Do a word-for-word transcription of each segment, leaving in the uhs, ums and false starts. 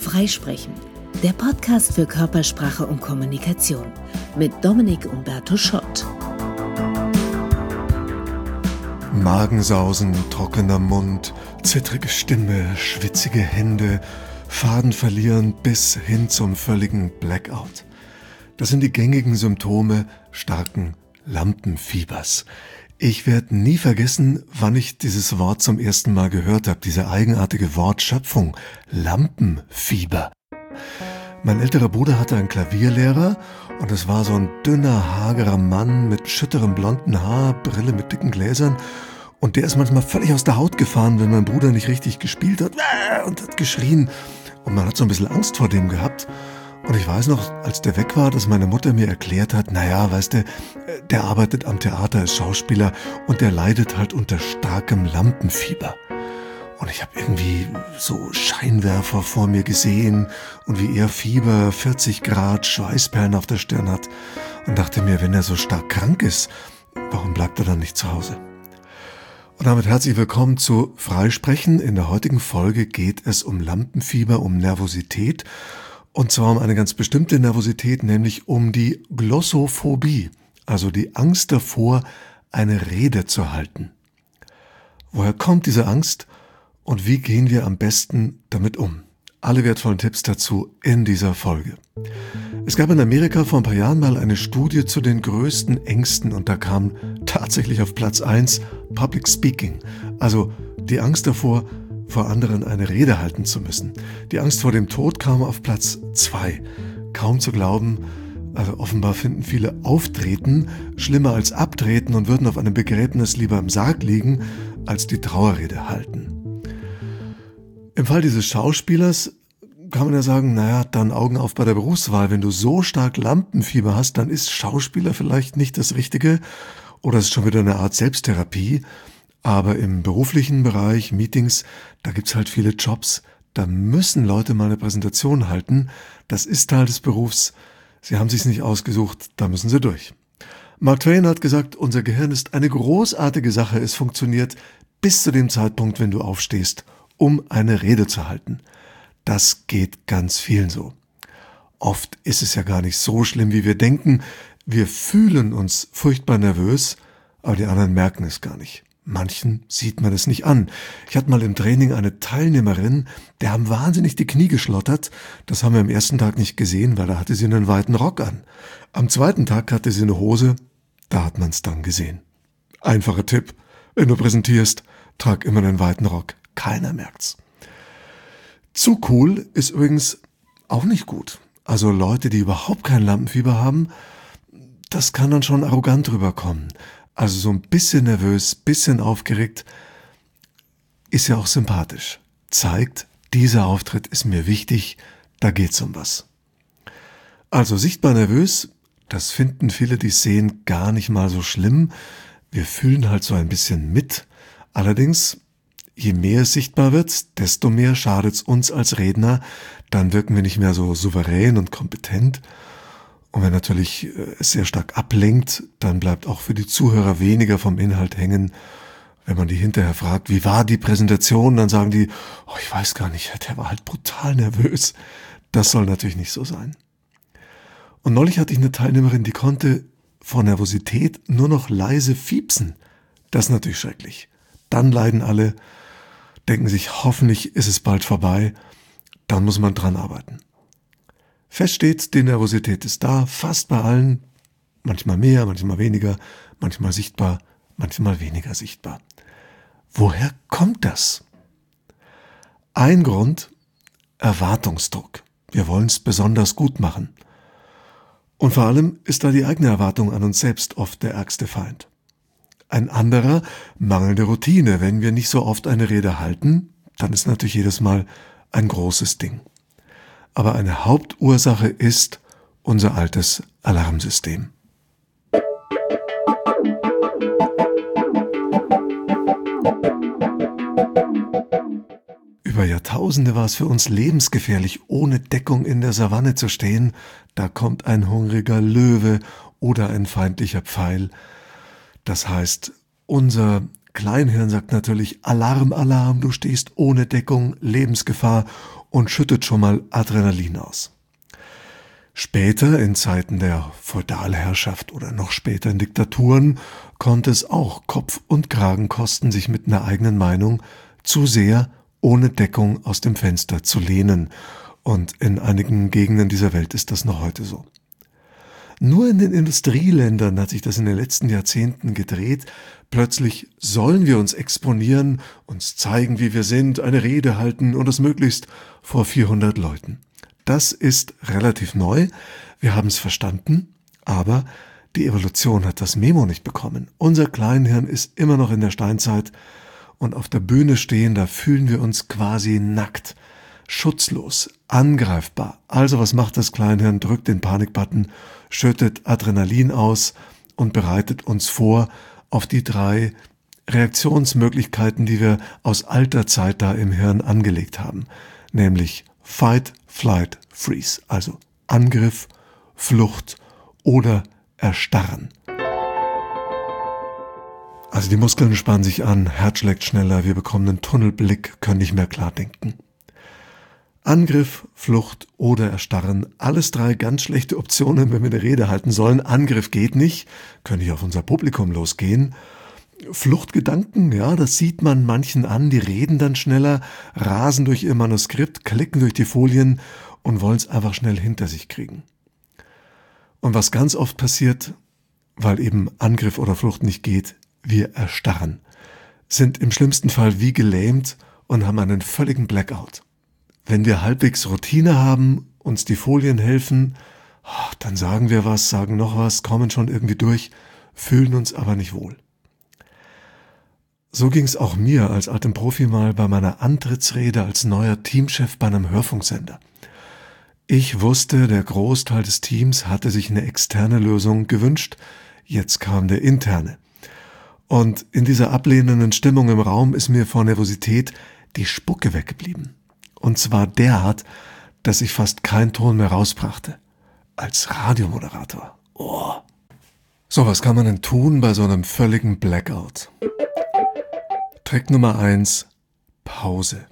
Freisprechen, der Podcast für Körpersprache und Kommunikation mit Dominik Umberto Schott. Magensausen, trockener Mund, zittrige Stimme, schwitzige Hände, Faden verlieren bis hin zum völligen Blackout. Das sind die gängigen Symptome starken Lampenfiebers. Ich werde nie vergessen, wann ich dieses Wort zum ersten Mal gehört habe, diese eigenartige Wortschöpfung, Lampenfieber. Mein älterer Bruder hatte einen Klavierlehrer und es war so ein dünner, hagerer Mann mit schütterem blonden Haar, Brille mit dicken Gläsern und der ist manchmal völlig aus der Haut gefahren, wenn mein Bruder nicht richtig gespielt hat und hat geschrien und man hat so ein bisschen Angst vor dem gehabt. Und ich weiß noch, als der weg war, dass meine Mutter mir erklärt hat, naja, weißt du, der arbeitet am Theater als Schauspieler und der leidet halt unter starkem Lampenfieber. Und ich habe irgendwie so Scheinwerfer vor mir gesehen und wie er Fieber, vierzig Grad, Schweißperlen auf der Stirn hat und dachte mir, wenn er so stark krank ist, warum bleibt er dann nicht zu Hause? Und damit herzlich willkommen zu Freisprechen. In der heutigen Folge geht es um Lampenfieber, um Nervosität. Und zwar um eine ganz bestimmte Nervosität, nämlich um die Glossophobie, also die Angst davor, eine Rede zu halten. Woher kommt diese Angst und wie gehen wir am besten damit um? Alle wertvollen Tipps dazu in dieser Folge. Es gab in Amerika vor ein paar Jahren mal eine Studie zu den größten Ängsten und da kam tatsächlich auf Platz eins Public Speaking, also die Angst davor, vor anderen eine Rede halten zu müssen. Die Angst vor dem Tod kam auf Platz zwei. Kaum zu glauben, also offenbar finden viele Auftreten schlimmer als Abtreten und würden auf einem Begräbnis lieber im Sarg liegen, als die Trauerrede halten. Im Fall dieses Schauspielers kann man ja sagen, naja, dann Augen auf bei der Berufswahl. Wenn du so stark Lampenfieber hast, dann ist Schauspieler vielleicht nicht das Richtige oder es ist schon wieder eine Art Selbsttherapie. Aber im beruflichen Bereich, Meetings, da gibt's halt viele Jobs, da müssen Leute mal eine Präsentation halten. Das ist Teil des Berufs. Sie haben sich's nicht ausgesucht, da müssen sie durch. Mark Twain hat gesagt, unser Gehirn ist eine großartige Sache. Es funktioniert bis zu dem Zeitpunkt, wenn du aufstehst, um eine Rede zu halten. Das geht ganz vielen so. Oft ist es ja gar nicht so schlimm, wie wir denken. Wir fühlen uns furchtbar nervös, aber die anderen merken es gar nicht. Manchen sieht man es nicht an. Ich hatte mal im Training eine Teilnehmerin, der haben wahnsinnig die Knie geschlottert. Das haben wir am ersten Tag nicht gesehen, weil da hatte sie einen weiten Rock an. Am zweiten Tag hatte sie eine Hose, da hat man es dann gesehen. Einfacher Tipp, wenn du präsentierst, trag immer einen weiten Rock. Keiner merkt's. Zu cool ist übrigens auch nicht gut. Also Leute, die überhaupt kein Lampenfieber haben, das kann dann schon arrogant rüberkommen. Also so ein bisschen nervös, bisschen aufgeregt, ist ja auch sympathisch. Zeigt, dieser Auftritt ist mir wichtig, da geht's um was. Also sichtbar nervös, das finden viele, die es sehen, gar nicht mal so schlimm. Wir fühlen halt so ein bisschen mit. Allerdings, je mehr es sichtbar wird, desto mehr schadet's uns als Redner. Dann wirken wir nicht mehr so souverän und kompetent. Und wenn natürlich es sehr stark ablenkt, dann bleibt auch für die Zuhörer weniger vom Inhalt hängen. Wenn man die hinterher fragt, wie war die Präsentation, dann sagen die, oh, ich weiß gar nicht, der war halt brutal nervös. Das soll natürlich nicht so sein. Und neulich hatte ich eine Teilnehmerin, die konnte vor Nervosität nur noch leise fiepsen. Das ist natürlich schrecklich. Dann leiden alle, denken sich, hoffentlich ist es bald vorbei. Dann muss man dran arbeiten. Fest steht, die Nervosität ist da, fast bei allen, manchmal mehr, manchmal weniger, manchmal sichtbar, manchmal weniger sichtbar. Woher kommt das? Ein Grund, Erwartungsdruck. Wir wollen es besonders gut machen. Und vor allem ist da die eigene Erwartung an uns selbst oft der ärgste Feind. Ein anderer, mangelnde Routine. Wenn wir nicht so oft eine Rede halten, dann ist natürlich jedes Mal ein großes Ding. Aber eine Hauptursache ist unser altes Alarmsystem. Über Jahrtausende war es für uns lebensgefährlich, ohne Deckung in der Savanne zu stehen. Da kommt ein hungriger Löwe oder ein feindlicher Pfeil. Das heißt, unser Kleinhirn sagt natürlich Alarm, Alarm, du stehst ohne Deckung, Lebensgefahr und schüttet schon mal Adrenalin aus. Später, in Zeiten der Feudalherrschaft oder noch später in Diktaturen, konnte es auch Kopf und Kragen kosten, sich mit einer eigenen Meinung zu sehr ohne Deckung aus dem Fenster zu lehnen. Und in einigen Gegenden dieser Welt ist das noch heute so. Nur in den Industrieländern hat sich das in den letzten Jahrzehnten gedreht. Plötzlich sollen wir uns exponieren, uns zeigen, wie wir sind, eine Rede halten und das möglichst vor vierhundert Leuten. Das ist relativ neu, wir haben es verstanden, aber die Evolution hat das Memo nicht bekommen. Unser Kleinhirn ist immer noch in der Steinzeit und auf der Bühne stehen, da fühlen wir uns quasi nackt, schutzlos, angreifbar. Also was macht das Kleinhirn? Drückt den Panikbutton, schüttet Adrenalin aus und bereitet uns vor auf die drei Reaktionsmöglichkeiten, die wir aus alter Zeit da im Hirn angelegt haben, nämlich Fight, Flight, Freeze, also Angriff, Flucht oder Erstarren. Also die Muskeln spannen sich an, Herz schlägt schneller, wir bekommen einen Tunnelblick, können nicht mehr klar denken. Angriff, Flucht oder Erstarren, alles drei ganz schlechte Optionen, wenn wir eine Rede halten sollen. Angriff geht nicht, können nicht auf unser Publikum losgehen. Fluchtgedanken, ja, das sieht man manchen an, die reden dann schneller, rasen durch ihr Manuskript, klicken durch die Folien und wollen es einfach schnell hinter sich kriegen. Und was ganz oft passiert, weil eben Angriff oder Flucht nicht geht, wir erstarren, sind im schlimmsten Fall wie gelähmt und haben einen völligen Blackout. Wenn wir halbwegs Routine haben, uns die Folien helfen, dann sagen wir was, sagen noch was, kommen schon irgendwie durch, fühlen uns aber nicht wohl. So ging es auch mir als altem Profi mal bei meiner Antrittsrede als neuer Teamchef bei einem Hörfunksender. Ich wusste, der Großteil des Teams hatte sich eine externe Lösung gewünscht, jetzt kam der interne. Und in dieser ablehnenden Stimmung im Raum ist mir vor Nervosität die Spucke weggeblieben. Und zwar derart, dass ich fast keinen Ton mehr rausbrachte. Als Radiomoderator. Oh. So, was kann man denn tun bei so einem völligen Blackout? Trick Nummer eins, Pause.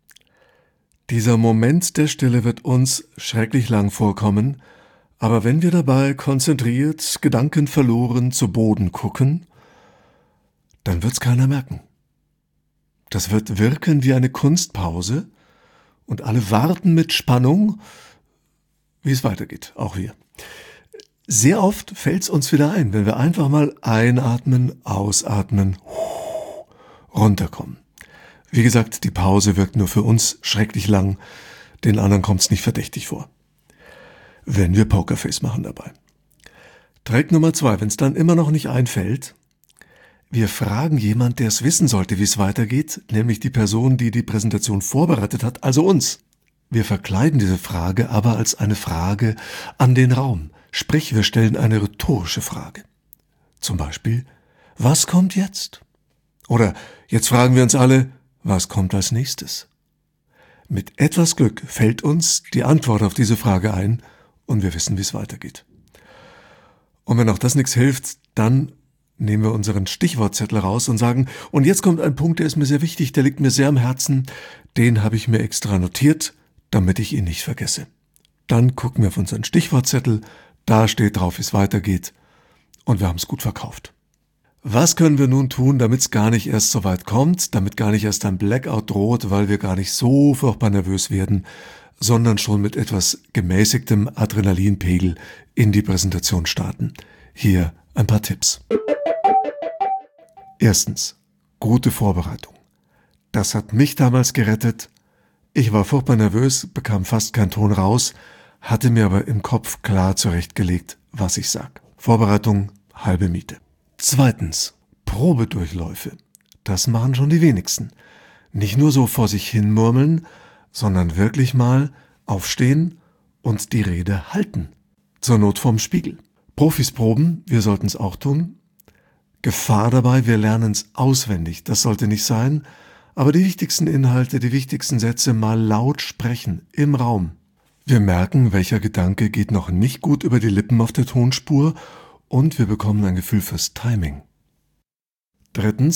Dieser Moment der Stille wird uns schrecklich lang vorkommen, aber wenn wir dabei konzentriert, gedankenverloren zu Boden gucken, dann wird's keiner merken. Das wird wirken wie eine Kunstpause und alle warten mit Spannung, wie es weitergeht, auch wir. Sehr oft fällt's uns wieder ein, wenn wir einfach mal einatmen, ausatmen, runterkommen. Wie gesagt, die Pause wirkt nur für uns schrecklich lang, den anderen kommt's nicht verdächtig vor. Wenn wir Pokerface machen dabei. Trick Nummer zwei, wenn es dann immer noch nicht einfällt, wir fragen jemand, der es wissen sollte, wie es weitergeht, nämlich die Person, die die Präsentation vorbereitet hat, also uns. Wir verkleiden diese Frage aber als eine Frage an den Raum. Sprich, wir stellen eine rhetorische Frage. Zum Beispiel, was kommt jetzt? Oder jetzt fragen wir uns alle, was kommt als nächstes? Mit etwas Glück fällt uns die Antwort auf diese Frage ein und wir wissen, wie es weitergeht. Und wenn auch das nichts hilft, dann nehmen wir unseren Stichwortzettel raus und sagen, und jetzt kommt ein Punkt, der ist mir sehr wichtig, der liegt mir sehr am Herzen, den habe ich mir extra notiert, damit ich ihn nicht vergesse. Dann gucken wir auf unseren Stichwortzettel, da steht drauf, wie es weitergeht und wir haben es gut verkauft. Was können wir nun tun, damit es gar nicht erst so weit kommt, damit gar nicht erst ein Blackout droht, weil wir gar nicht so furchtbar nervös werden, sondern schon mit etwas gemäßigtem Adrenalinpegel in die Präsentation starten? Hier ein paar Tipps. Erstens, gute Vorbereitung. Das hat mich damals gerettet. Ich war furchtbar nervös, bekam fast keinen Ton raus, hatte mir aber im Kopf klar zurechtgelegt, was ich sag. Vorbereitung, halbe Miete. Zweitens, Probedurchläufe. Das machen schon die wenigsten. Nicht nur so vor sich hin murmeln, sondern wirklich mal aufstehen und die Rede halten. Zur Not vorm Spiegel. Profis proben, wir sollten es auch tun. Gefahr dabei, wir lernen es auswendig, das sollte nicht sein, aber die wichtigsten Inhalte, die wichtigsten Sätze mal laut sprechen, im Raum. Wir merken, welcher Gedanke geht noch nicht gut über die Lippen auf der Tonspur und wir bekommen ein Gefühl fürs Timing. Drittens,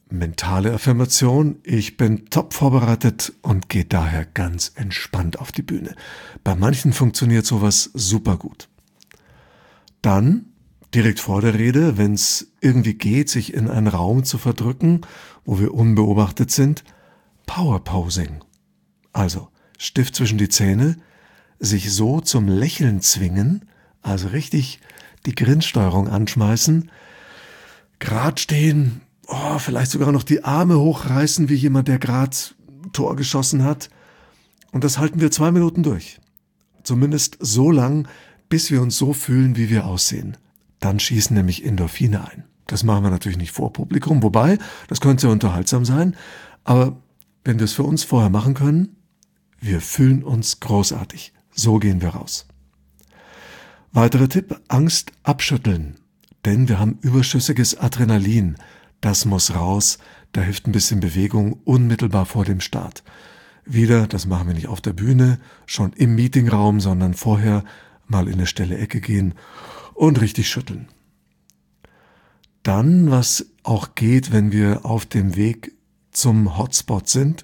mentale Affirmation. Ich bin top vorbereitet und gehe daher ganz entspannt auf die Bühne. Bei manchen funktioniert sowas super gut. Dann, direkt vor der Rede, wenn es irgendwie geht, sich in einen Raum zu verdrücken, wo wir unbeobachtet sind, Power Posing. Also Stift zwischen die Zähne, sich so zum Lächeln zwingen, also richtig die Grinsteuerung anschmeißen, gerade stehen, oh, vielleicht sogar noch die Arme hochreißen, wie jemand, der gerade Tor geschossen hat. Und das halten wir zwei Minuten durch. Zumindest so lang, bis wir uns so fühlen, wie wir aussehen. Dann schießen nämlich Endorphine ein. Das machen wir natürlich nicht vor Publikum, wobei, das könnte sehr unterhaltsam sein. Aber wenn wir es für uns vorher machen können, wir fühlen uns großartig. So gehen wir raus. Weiterer Tipp, Angst abschütteln. Denn wir haben überschüssiges Adrenalin. Das muss raus. Da hilft ein bisschen Bewegung unmittelbar vor dem Start. Wieder, das machen wir nicht auf der Bühne, schon im Meetingraum, sondern vorher mal in eine stille Ecke gehen und richtig schütteln. Dann, was auch geht, wenn wir auf dem Weg zum Hotspot sind,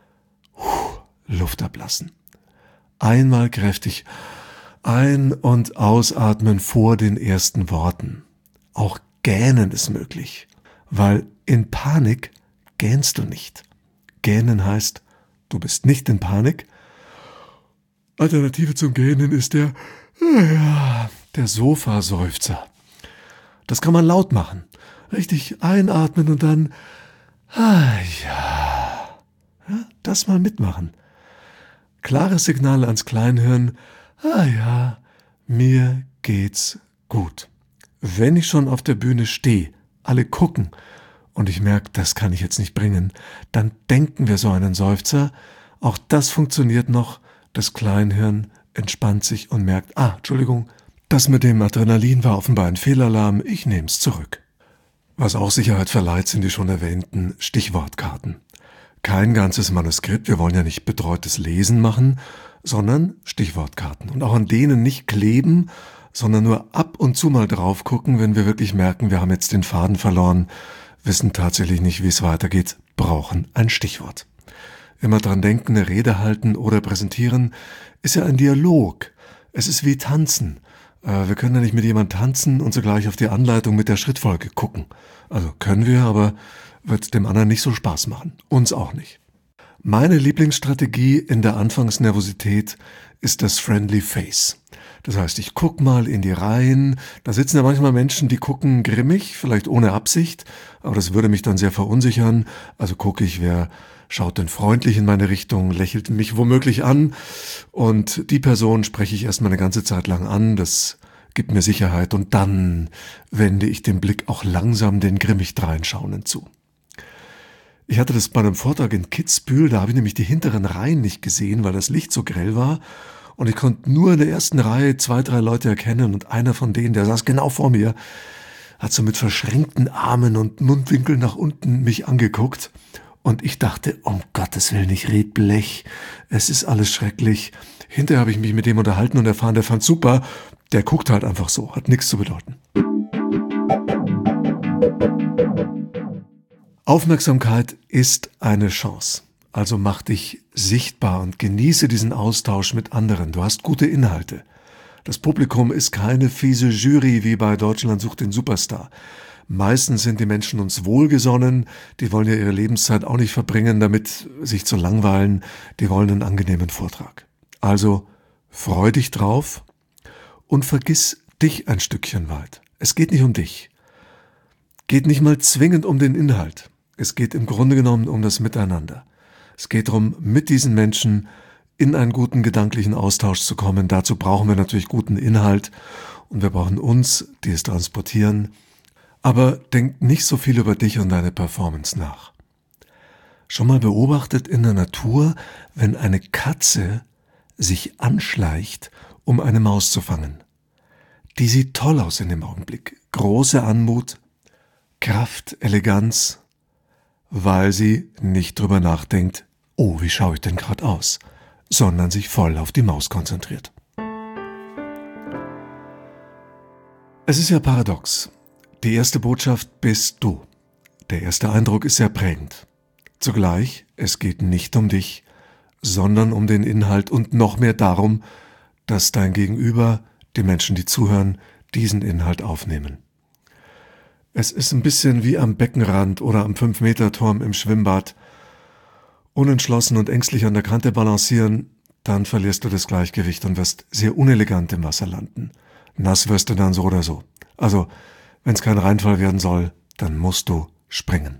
Luft ablassen. Einmal kräftig ein- und ausatmen vor den ersten Worten. Auch gähnen ist möglich, weil in Panik gähnst du nicht. Gähnen heißt, du bist nicht in Panik. Alternative zum Gähnen ist der, ja, der Sofaseufzer. Das kann man laut machen. Richtig einatmen und dann, ah ja, ja, das mal mitmachen. Klares Signal ans Kleinhirn, ah ja, mir geht's gut. Wenn ich schon auf der Bühne stehe, alle gucken und ich merke, das kann ich jetzt nicht bringen, dann denken wir so einen Seufzer. Auch das funktioniert noch. Das Kleinhirn entspannt sich und merkt, ah, Entschuldigung, das mit dem Adrenalin war offenbar ein Fehlalarm, ich nehme es zurück. Was auch Sicherheit verleiht, sind die schon erwähnten Stichwortkarten. Kein ganzes Manuskript, wir wollen ja nicht betreutes Lesen machen, sondern Stichwortkarten. Und auch an denen nicht kleben, sondern nur ab und zu mal drauf gucken, wenn wir wirklich merken, wir haben jetzt den Faden verloren, wissen tatsächlich nicht, wie es weitergeht, brauchen ein Stichwort. Immer dran denken, eine Rede halten oder präsentieren, ist ja ein Dialog. Es ist wie Tanzen. Wir können ja nicht mit jemandem tanzen und sogleich auf die Anleitung mit der Schrittfolge gucken. Also können wir, aber wird dem anderen nicht so Spaß machen. Uns auch nicht. Meine Lieblingsstrategie in der Anfangsnervosität ist das Friendly Face. Das heißt, ich gucke mal in die Reihen. Da sitzen ja manchmal Menschen, die gucken grimmig, vielleicht ohne Absicht, aber das würde mich dann sehr verunsichern. Also gucke ich, wer schaut denn freundlich in meine Richtung, lächelt mich womöglich an und die Person spreche ich erstmal eine ganze Zeit lang an. Das gibt mir Sicherheit und dann wende ich den Blick auch langsam den grimmig dreinschauenden zu. Ich hatte das bei einem Vortrag in Kitzbühel, da habe ich nämlich die hinteren Reihen nicht gesehen, weil das Licht so grell war. Und ich konnte nur in der ersten Reihe zwei, drei Leute erkennen und einer von denen, der saß genau vor mir, hat so mit verschränkten Armen und Mundwinkeln nach unten mich angeguckt. Und ich dachte, um Gottes Willen, ich red Blech, es ist alles schrecklich. Hinterher habe ich mich mit dem unterhalten und erfahren, der fand super, der guckt halt einfach so, hat nichts zu bedeuten. Aufmerksamkeit ist eine Chance. Also mach dich sichtbar und genieße diesen Austausch mit anderen. Du hast gute Inhalte. Das Publikum ist keine fiese Jury wie bei Deutschland sucht den Superstar. Meistens sind die Menschen uns wohlgesonnen, die wollen ja ihre Lebenszeit auch nicht verbringen, damit sich zu langweilen, die wollen einen angenehmen Vortrag. Also freu dich drauf und vergiss dich ein Stückchen weit. Es geht nicht um dich. Geht nicht mal zwingend um den Inhalt. Es geht im Grunde genommen um das Miteinander. Es geht darum, mit diesen Menschen in einen guten gedanklichen Austausch zu kommen. Dazu brauchen wir natürlich guten Inhalt und wir brauchen uns, die es transportieren. Aber denk nicht so viel über dich und deine Performance nach. Schon mal beobachtet in der Natur, wenn eine Katze sich anschleicht, um eine Maus zu fangen. Die sieht toll aus in dem Augenblick. Große Anmut, Kraft, Eleganz, weil sie nicht drüber nachdenkt, oh, wie schaue ich denn gerade aus, sondern sich voll auf die Maus konzentriert. Es ist ja paradox. Die erste Botschaft bist du. Der erste Eindruck ist sehr prägend. Zugleich, es geht nicht um dich, sondern um den Inhalt und noch mehr darum, dass dein Gegenüber, die Menschen, die zuhören, diesen Inhalt aufnehmen. Es ist ein bisschen wie am Beckenrand oder am fünf-Meter-Turm im Schwimmbad. Unentschlossen und ängstlich an der Kante balancieren, dann verlierst du das Gleichgewicht und wirst sehr unelegant im Wasser landen. Nass wirst du dann so oder so. Also, wenn es kein Reinfall werden soll, dann musst du springen.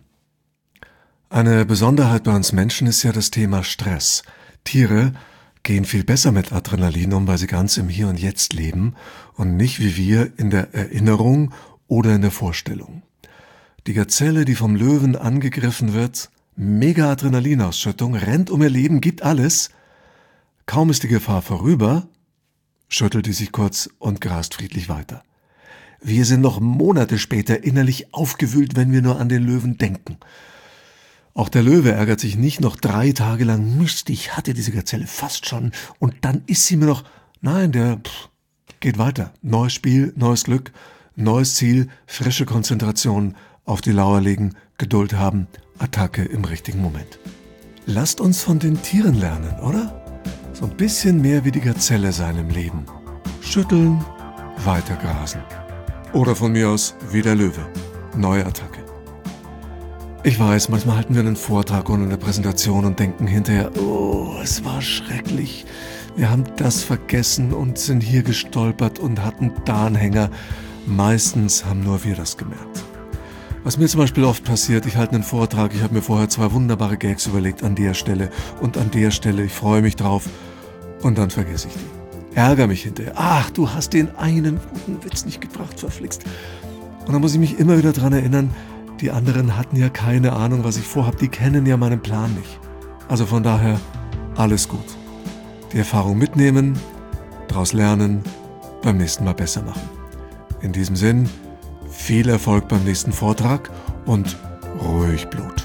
Eine Besonderheit bei uns Menschen ist ja das Thema Stress. Tiere gehen viel besser mit Adrenalin um, weil sie ganz im Hier und Jetzt leben und nicht wie wir in der Erinnerung oder in der Vorstellung. Die Gazelle, die vom Löwen angegriffen wird, mega Adrenalinausschüttung, rennt um ihr Leben, gibt alles. Kaum ist die Gefahr vorüber, schüttelt die sich kurz und grast friedlich weiter. Wir sind noch Monate später innerlich aufgewühlt, wenn wir nur an den Löwen denken. Auch der Löwe ärgert sich nicht noch drei Tage lang, Mist, ich hatte diese Gazelle fast schon und dann ist sie mir noch... Nein, der pff, geht weiter. Neues Spiel, neues Glück, neues Ziel, frische Konzentration, auf die Lauer legen, Geduld haben, Attacke im richtigen Moment. Lasst uns von den Tieren lernen, oder? So ein bisschen mehr wie die Gazelle sein im Leben. Schütteln, weiter grasen. Oder von mir aus wie der Löwe. Neue Attacke. Ich weiß, manchmal halten wir einen Vortrag oder eine Präsentation und denken hinterher, oh, es war schrecklich. Wir haben das vergessen und sind hier gestolpert und hatten da einen Hänger. Meistens haben nur wir das gemerkt. Was mir zum Beispiel oft passiert, ich halte einen Vortrag, ich habe mir vorher zwei wunderbare Gags überlegt an der Stelle und an der Stelle, ich freue mich drauf und dann vergesse ich die. Ärgere mich hinterher. Ach, du hast den einen guten Witz nicht gebracht, verflixt. Und dann muss ich mich immer wieder daran erinnern, die anderen hatten ja keine Ahnung, was ich vorhabe. Die kennen ja meinen Plan nicht. Also von daher, alles gut. Die Erfahrung mitnehmen, daraus lernen, beim nächsten Mal besser machen. In diesem Sinn, viel Erfolg beim nächsten Vortrag und ruhig Blut.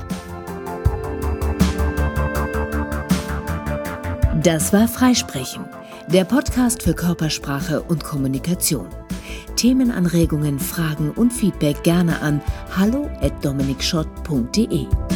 Das war Freisprechen, der Podcast für Körpersprache und Kommunikation. Themenanregungen, Fragen und Feedback gerne an hallo at dominik schott punkt de.